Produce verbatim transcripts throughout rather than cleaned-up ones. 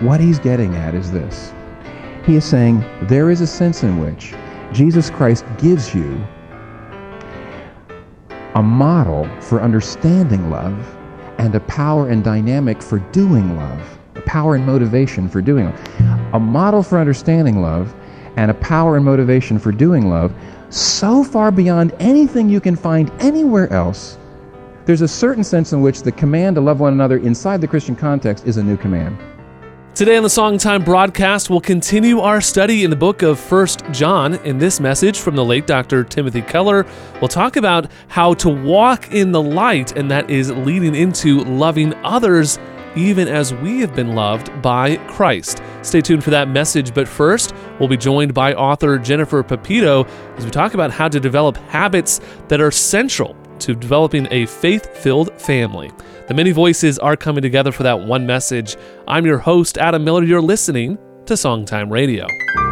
what he's getting at is this. He is saying there is a sense in which Jesus Christ gives you a model for understanding love and a power and dynamic for doing love, a power and motivation for doing love. A model for understanding love and a power and motivation for doing love so far beyond anything you can find anywhere else. There's a certain sense in which the command to love one another inside the Christian context is a new command. Today on the Songtime broadcast, we'll continue our study in the book of First John. In this message from the late Doctor Timothy Keller, we'll talk about how to walk in the light, and that is leading into loving others even as we have been loved by Christ. Stay tuned for that message, but first, we'll be joined by author Jennifer Pepito as we talk about how to develop habits that are central to developing a faith-filled family. The many voices are coming together for that one message. I'm your host, Adam Miller. You're listening to Songtime Radio.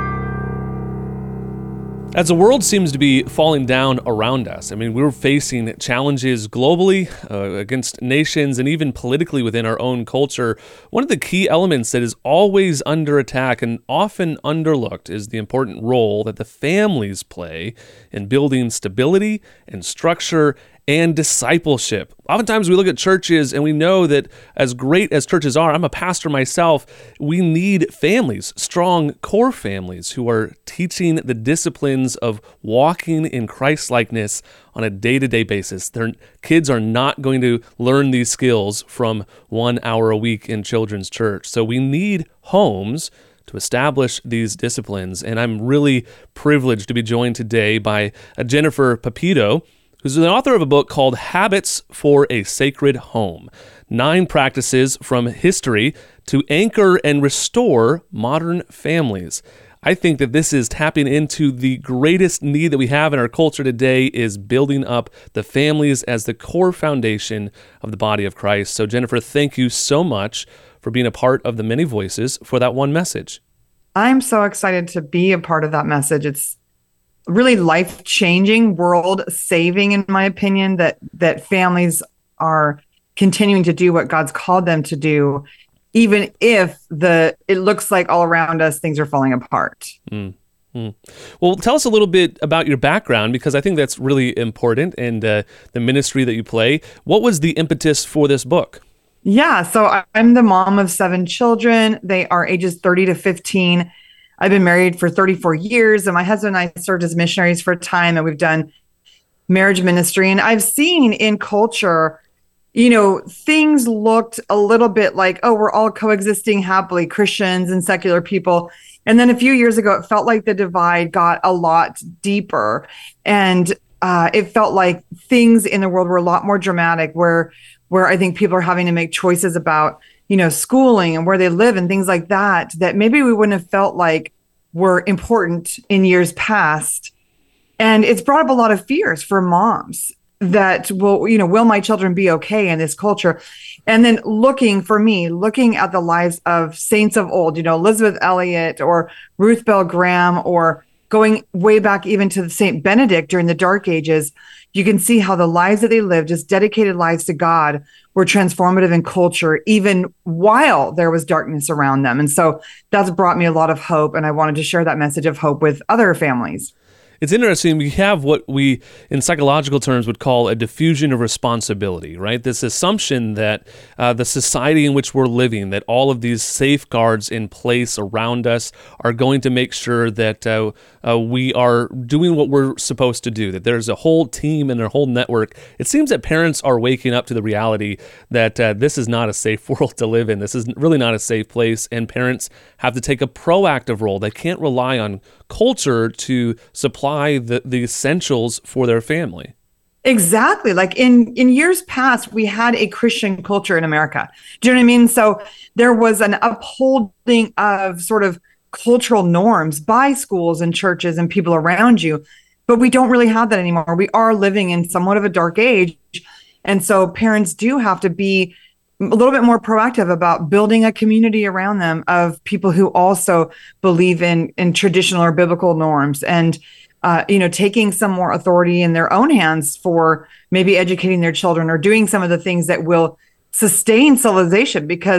As the world seems to be falling down around us, I mean, we're facing challenges globally, uh, against nations, and even politically within our own culture. One of the key elements that is always under attack and often underlooked is the important role that the families play in building stability and structure and discipleship. Oftentimes we look at churches and we know that as great as churches are, I'm a pastor myself, we need families, strong core families who are teaching the disciplines of walking in Christ-likeness on a day-to-day basis. Their kids are not going to learn these skills from one hour a week in children's church. So we need homes to establish these disciplines. And I'm really privileged to be joined today by Jennifer Pepito, who's the author of a book called Habits for a Sacred Home, Nine Practices from History to Anchor and Restore Modern Families. I think that this is tapping into the greatest need that we have in our culture today, is building up the families as the core foundation of the body of Christ. So Jennifer, thank you so much for being a part of the many voices for that one message. I'm so excited to be a part of that message. It's really life-changing, world-saving, in my opinion, that that families are continuing to do what God's called them to do, even if the it looks like all around us things are falling apart. Mm. Mm. Well, tell us a little bit about your background, because I think that's really important, and uh, the ministry that you play. What was the impetus for this book? Yeah, so I'm the mom of seven children. They are ages thirty to fifteen. I've been married for thirty-four years, and my husband and I served as missionaries for a time, and we've done marriage ministry. And I've seen in culture, you know, things looked a little bit like, oh, we're all coexisting happily, Christians and secular people. And then a few years ago, it felt like the divide got a lot deeper. And uh, it felt like things in the world were a lot more dramatic, where where I think people are having to make choices about, you know, schooling and where they live and things like that, that maybe we wouldn't have felt like were important in years past. And it's brought up a lot of fears for moms that will, you know, will my children be okay in this culture? And then looking for me, looking at the lives of saints of old, you know, Elizabeth Elliot or Ruth Bell Graham, or going way back even to Saint Benedict during the Dark Ages, you can see how the lives that they lived, just dedicated lives to God, were transformative in culture, even while there was darkness around them. And so that's brought me a lot of hope, and I wanted to share that message of hope with other families. It's interesting, we have what we, in psychological terms, would call a diffusion of responsibility, right? This assumption that uh, the society in which we're living, that all of these safeguards in place around us are going to make sure that uh, uh, we are doing what we're supposed to do, that there's a whole team and a whole network. It seems that parents are waking up to the reality that uh, this is not a safe world to live in. This is really not a safe place, and parents have to take a proactive role. They can't rely on culture to supply the, the essentials for their family. Exactly. Like in, in years past, we had a Christian culture in America. Do you know what I mean? So there was an upholding of sort of cultural norms by schools and churches and people around you, but we don't really have that anymore. We are living in somewhat of a dark age. And so parents do have to be a little bit more proactive about building a community around them of people who also believe in, in traditional or biblical norms, and, uh, you know, taking some more authority in their own hands for maybe educating their children or doing some of the things that will sustain civilization. Because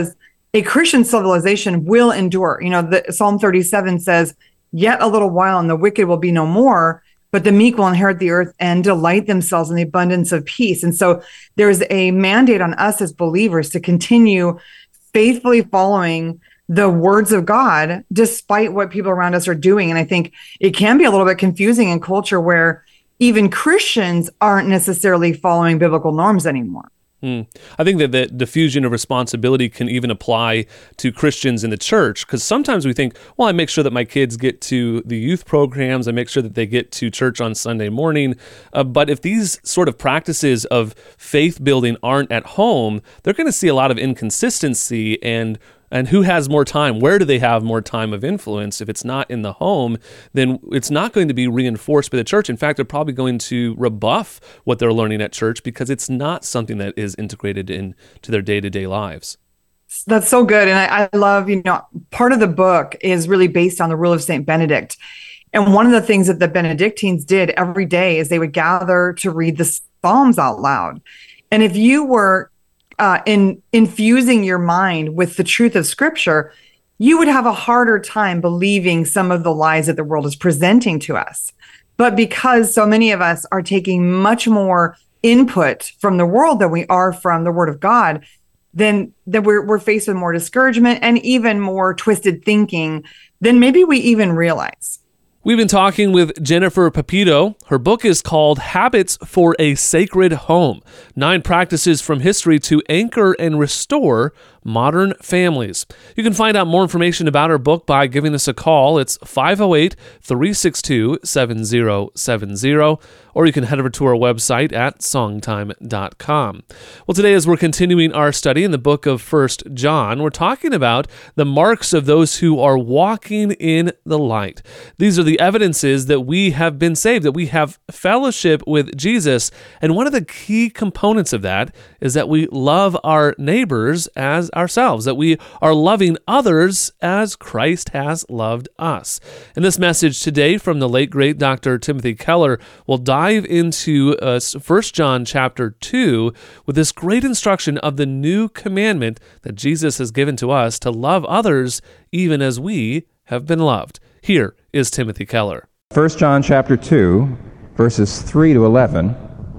a Christian civilization will endure. You know, the, Psalm thirty-seven says, yet a little while and the wicked will be no more, but the meek will inherit the earth and delight themselves in the abundance of peace. And so there's a mandate on us as believers to continue faithfully following the words of God, despite what people around us are doing. And I think it can be a little bit confusing in culture where even Christians aren't necessarily following biblical norms anymore. Hmm. I think that the diffusion of responsibility can even apply to Christians in the church, because sometimes we think, well, I make sure that my kids get to the youth programs, I make sure that they get to church on Sunday morning, uh, but if these sort of practices of faith building aren't at home, they're going to see a lot of inconsistency and And who has more time? Where do they have more time of influence? If it's not in the home, then it's not going to be reinforced by the church. In fact, they're probably going to rebuff what they're learning at church because it's not something that is integrated into their day-to-day lives. That's so good. And I, I love, you know, part of the book is really based on the rule of Saint Benedict. And one of the things that the Benedictines did every day is they would gather to read the Psalms out loud. And if you were Uh, in infusing your mind with the truth of Scripture, you would have a harder time believing some of the lies that the world is presenting to us. But because so many of us are taking much more input from the world than we are from the Word of God, then, then we're, we're faced with more discouragement and even more twisted thinking than maybe we even realize. We've been talking with Jennifer Pepito. Her book is called Habits for a Sacred Home, Nine Practices from History to Anchor and Restore Modern Families. You can find out more information about her book by giving us a call. It's five oh eight, three six two, seven oh seven oh, or you can head over to our website at songtime dot com. Well, today as we're continuing our study in the book of First John, we're talking about the marks of those who are walking in the light. These are the evidences that we have been saved, that we have fellowship with Jesus, and one of the key components of that is that we love our neighbors as ourselves, that we are loving others as Christ has loved us. In this message today from the late, great Doctor Timothy Keller, we'll dive into uh, First John chapter two with this great instruction of the new commandment that Jesus has given to us to love others even as we have been loved. Here is Timothy Keller. First John chapter two, verses three to eleven.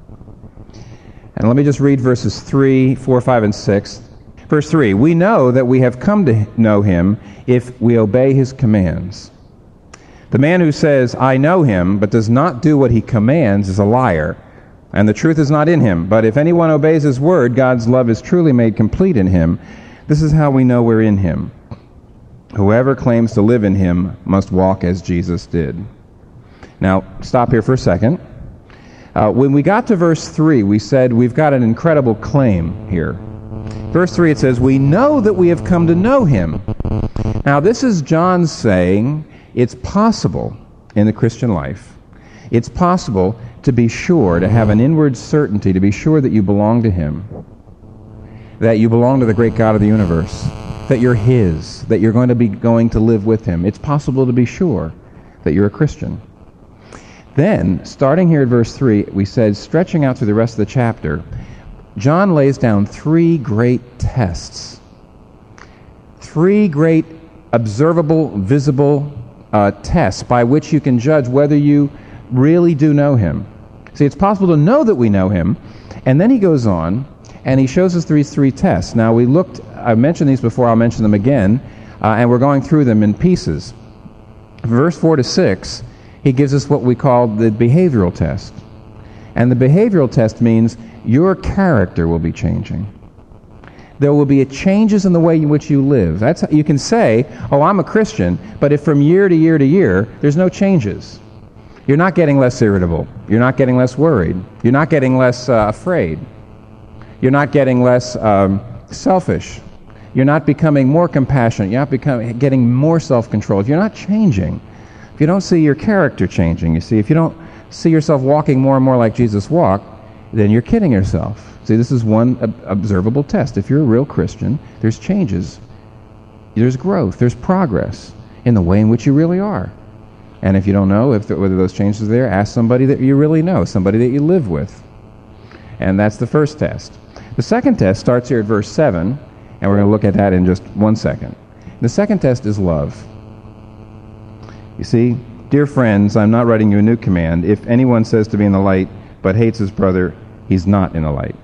And let me just read verses three, four, five, and six. Verse three, we know that we have come to know him if we obey his commands. The man who says, I know him, but does not do what he commands is a liar, and the truth is not in him. But if anyone obeys his word, God's love is truly made complete in him. This is how we know we're in him. Whoever claims to live in him must walk as Jesus did. Now, stop here for a second. Uh, when we got to verse three, we said we've got an incredible claim here. Verse three, it says, we know that we have come to know him. Now, this is John saying it's possible in the Christian life. It's possible to be sure, to have an inward certainty, to be sure that you belong to him, that you belong to the great God of the universe, that you're his, that you're going to be going to live with him. It's possible to be sure that you're a Christian. Then, starting here at verse three, we said, stretching out through the rest of the chapter, John lays down three great tests. Three great observable, visible uh, tests by which you can judge whether you really do know him. See, it's possible to know that we know him, and then he goes on, and he shows us these three tests. Now, we looked, I mentioned these before, I'll mention them again, uh, and we're going through them in pieces. Verse four to six, he gives us what we call the behavioral test. And the behavioral test means your character will be changing. There will be changes in the way in which you live. That's you can say, oh, I'm a Christian, but if from year to year to year, there's no changes. You're not getting less irritable. You're not getting less worried. You're not getting less uh, afraid. You're not getting less um, selfish. You're not becoming more compassionate. You're not becoming, getting more self-control. If you're not changing, if you don't see your character changing, you see, if you don't see yourself walking more and more like Jesus walked, then you're kidding yourself. See, this is one ob- observable test. If you're a real Christian, there's changes. There's growth. There's progress in the way in which you really are. And if you don't know if the, whether those changes are there, ask somebody that you really know, somebody that you live with. And that's the first test. The second test starts here at verse seven, And we're going to look at that in just one second. The second test is love. You see, dear friends, I'm not writing you a new command. If anyone says to be in the light but hates his brother, he's not in the light.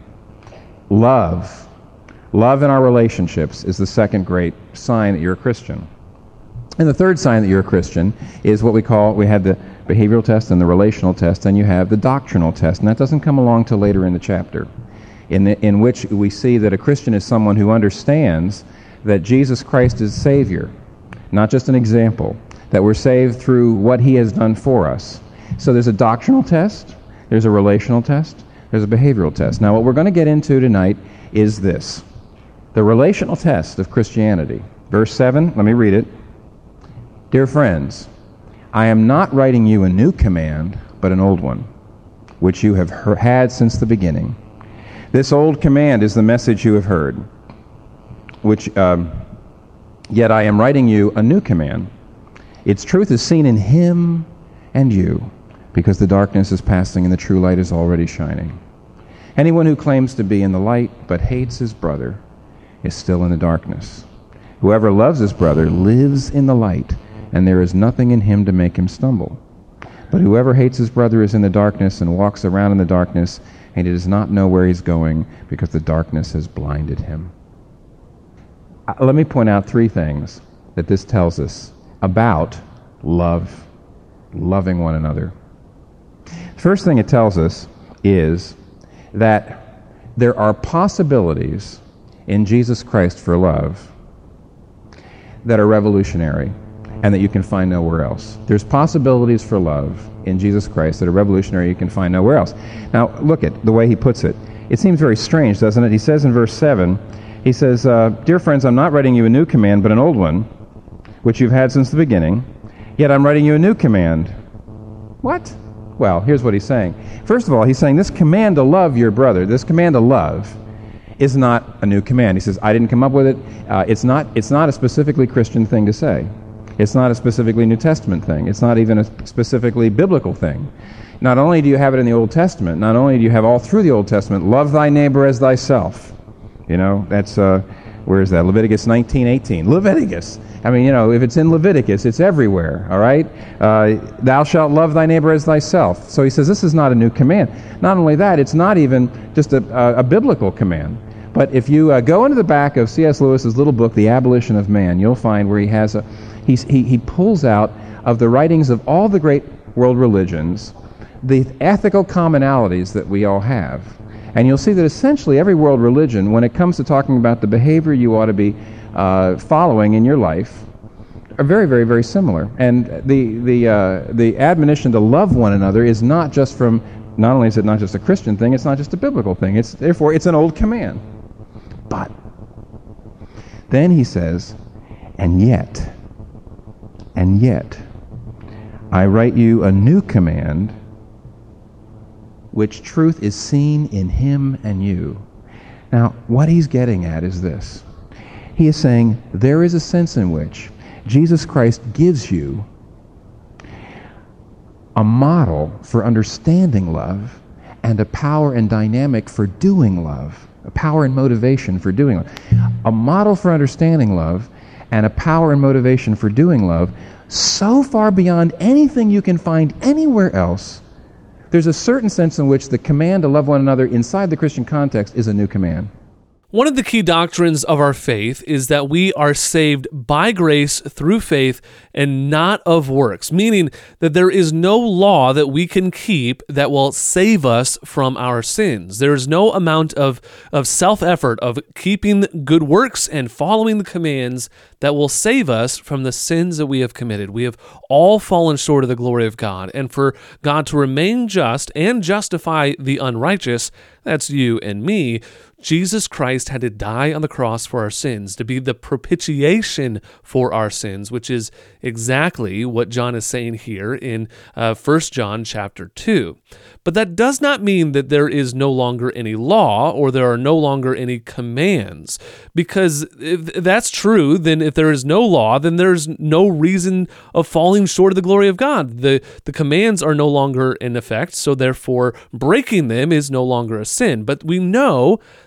Love, love in our relationships is the second great sign that you're a Christian. And the third sign that you're a Christian is what we call, we had the behavioral test and the relational test, and you have the doctrinal test. And that doesn't come along till later in the chapter, in, the, in which we see that a Christian is someone who understands that Jesus Christ is Savior, not just an example, that we're saved through what He has done for us. So there's a doctrinal test, there's a relational test, there's a behavioral test. Now what we're going to get into tonight is this, the relational test of Christianity. Verse seven, let me read it. Dear friends, I am not writing you a new command, but an old one, which you have he- had since the beginning. This old command is the message you have heard, which um, yet I am writing you a new command. Its truth is seen in Him and you, because the darkness is passing and the true light is already shining. Anyone who claims to be in the light but hates his brother is still in the darkness. Whoever loves his brother lives in the light, and there is nothing in him to make him stumble. But whoever hates his brother is in the darkness and walks around in the darkness, and he does not know where he's going because the darkness has blinded him. Uh, let me point out three things that this tells us about love, loving one another. The first thing it tells us is that there are possibilities in Jesus Christ for love that are revolutionary and that you can find nowhere else. There's possibilities for love in Jesus Christ that are revolutionary you can find nowhere else. Now, look at the way he puts it. It seems very strange, doesn't it? He says in verse seven, he says, uh, Dear friends, I'm not writing you a new command, but an old one, which you've had since the beginning, yet I'm writing you a new command. What? Well, here's what he's saying. First of all, he's saying this command to love your brother, this command to love, is not a new command. He says, I didn't come up with it. Uh, it's not, it's not a specifically Christian thing to say. It's not a specifically New Testament thing. It's not even a specifically biblical thing. Not only do you have it in the Old Testament, not only do you have all through the Old Testament, love thy neighbor as thyself. You know, that's, uh, where is that? Leviticus nineteen eighteen. Leviticus. I mean, you know, if it's in Leviticus, it's everywhere, all right? Uh, thou shalt love thy neighbor as thyself. So he says this is not a new command. Not only that, it's not even just a, a, a biblical command. But if you uh, go into the back of C S Lewis's little book, The Abolition of Man, you'll find where he has a, he's, he, he pulls out of the writings of all the great world religions the ethical commonalities that we all have. And you'll see that essentially every world religion, when it comes to talking about the behavior you ought to be uh, following in your life, are very, very, very similar. And the the uh, the admonition to love one another is not just from, not only is it not just a Christian thing, it's not just a biblical thing. It's therefore it's an old command. But then he says, and yet, and yet, I write you a new command, which truth is seen in him and you. Now, what he's getting at is this. He is saying there is a sense in which Jesus Christ gives you a model for understanding love and a power and dynamic for doing love, a power and motivation for doing love. A model for understanding love and a power and motivation for doing love so far beyond anything you can find anywhere else. There's a certain sense in which the command to love one another inside the Christian context is a new command. One of the key doctrines of our faith is that we are saved by grace through faith and not of works, meaning that there is no law that we can keep that will save us from our sins. There is no amount of, of self-effort of keeping good works and following the commands that will save us from the sins that we have committed. We have all fallen short of the glory of God, and for God to remain just and justify the unrighteous, that's you and me, Jesus Christ had to die on the cross for our sins, to be the propitiation for our sins, which is exactly what John is saying here in uh, First John chapter two. But that does not mean that there is no longer any law or there are no longer any commands, because if that's true, then if there is no law, then there's no reason of falling short of the glory of God. The, the commands are no longer in effect, so therefore breaking them is no longer a sin. But we know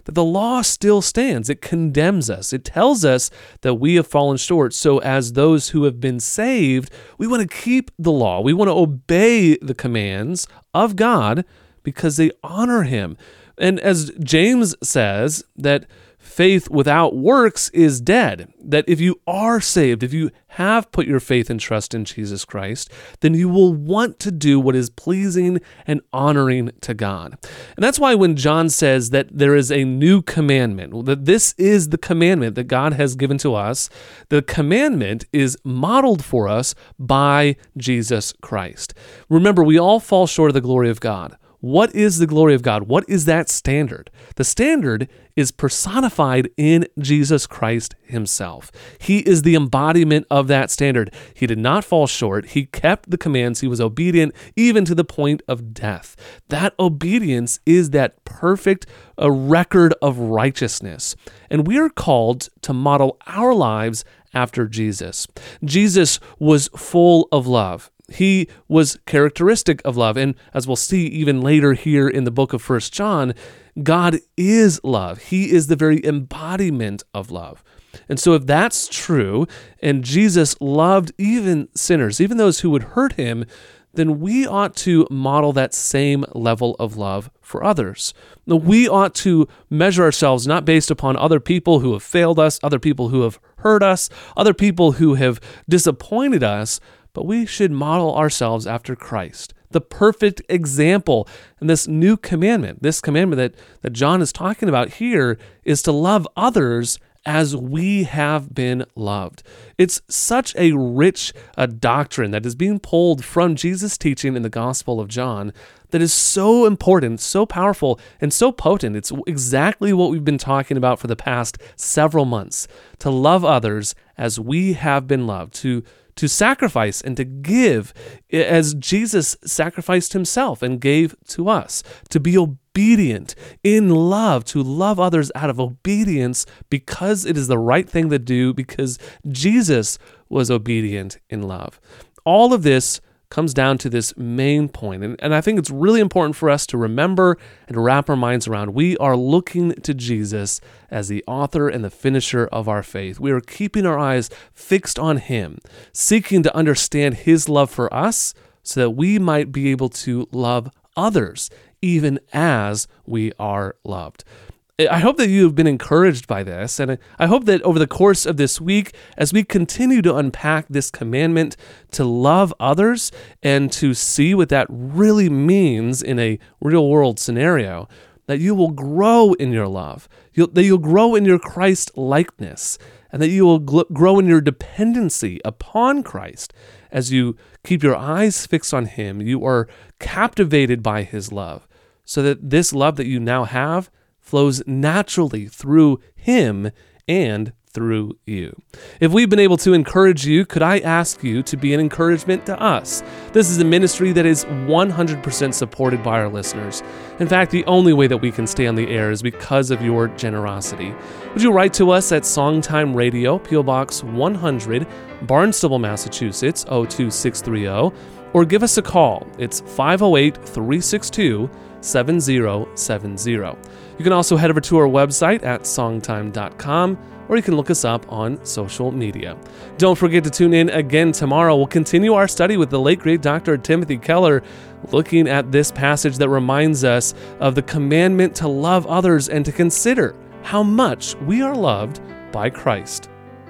that the law still stands. It condemns us. It tells us that we have fallen short. So as those who have been saved, we want to keep the law. We want to obey the commands of God because they honor him. And as James says, that faith without works is dead. That if you are saved, if you have put your faith and trust in Jesus Christ, then you will want to do what is pleasing and honoring to God. And that's why when John says that there is a new commandment, that this is the commandment that God has given to us, the commandment is modeled for us by Jesus Christ. Remember, we all fall short of the glory of God. What is the glory of God? What is that standard? The standard is personified in Jesus Christ himself. He is the embodiment of that standard. He did not fall short. He kept the commands. He was obedient even to the point of death. That obedience is that perfect uh, record of righteousness. And we are called to model our lives after Jesus. Jesus was full of love. He was characteristic of love. And as we'll see even later here in the book of First John, God is love. He is the very embodiment of love. And so if that's true, and Jesus loved even sinners, even those who would hurt him, then we ought to model that same level of love for others. Now, we ought to measure ourselves not based upon other people who have failed us, other people who have hurt us, other people who have disappointed us, but we should model ourselves after Christ, the perfect example. And this new commandment, this commandment that, that John is talking about here, is to love others as we have been loved. It's such a rich a doctrine that is being pulled from Jesus' teaching in the Gospel of John that is so important, so powerful, and so potent. It's exactly what we've been talking about for the past several months, to love others as we have been loved, to to sacrifice and to give as Jesus sacrificed himself and gave to us, to be obedient in love, to love others out of obedience because it is the right thing to do, because Jesus was obedient in love. All of this comes down to this main point. And, and I think it's really important for us to remember and wrap our minds around. We are looking to Jesus as the author and the finisher of our faith. We are keeping our eyes fixed on him, seeking to understand his love for us so that we might be able to love others even as we are loved. I hope that you have been encouraged by this, and I hope that over the course of this week, as we continue to unpack this commandment to love others and to see what that really means in a real-world scenario, that you will grow in your love, you'll, that you'll grow in your Christ-likeness, and that you will gl- grow in your dependency upon Christ. As you keep your eyes fixed on him, you are captivated by his love, so that this love that you now have flows naturally through him and through you. If we've been able to encourage you, could I ask you to be an encouragement to us? This is a ministry that is one hundred percent supported by our listeners. In fact, the only way that we can stay on the air is because of your generosity. Would you write to us at Songtime Radio, P O Box one hundred, Barnstable, Massachusetts, oh two six three oh, or give us a call. It's five oh eight, three six two, seven oh seven oh. You can also head over to our website at songtime dot com, or you can look us up on social media. Don't forget to tune in again tomorrow. We'll continue our study with the late, great Doctor Timothy Keller, looking at this passage that reminds us of the commandment to love others and to consider how much we are loved by Christ.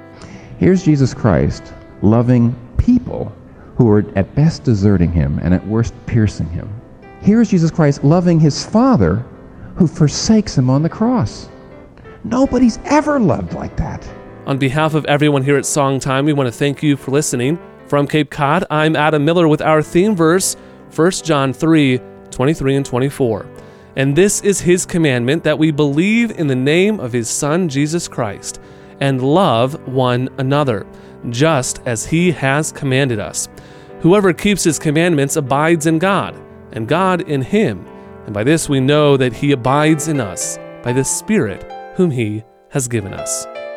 Here's Jesus Christ loving people who are at best deserting him and at worst piercing him. Here's Jesus Christ loving his Father who forsakes him on the cross. Nobody's ever loved like that. On behalf of everyone here at Songtime, we want to thank you for listening. From Cape Cod, I'm Adam Miller with our theme verse, First John three, twenty-three and twenty-four. And this is his commandment, that we believe in the name of his Son, Jesus Christ, and love one another, just as he has commanded us. Whoever keeps his commandments abides in God, and God in him. And by this we know that he abides in us, by the Spirit whom he has given us.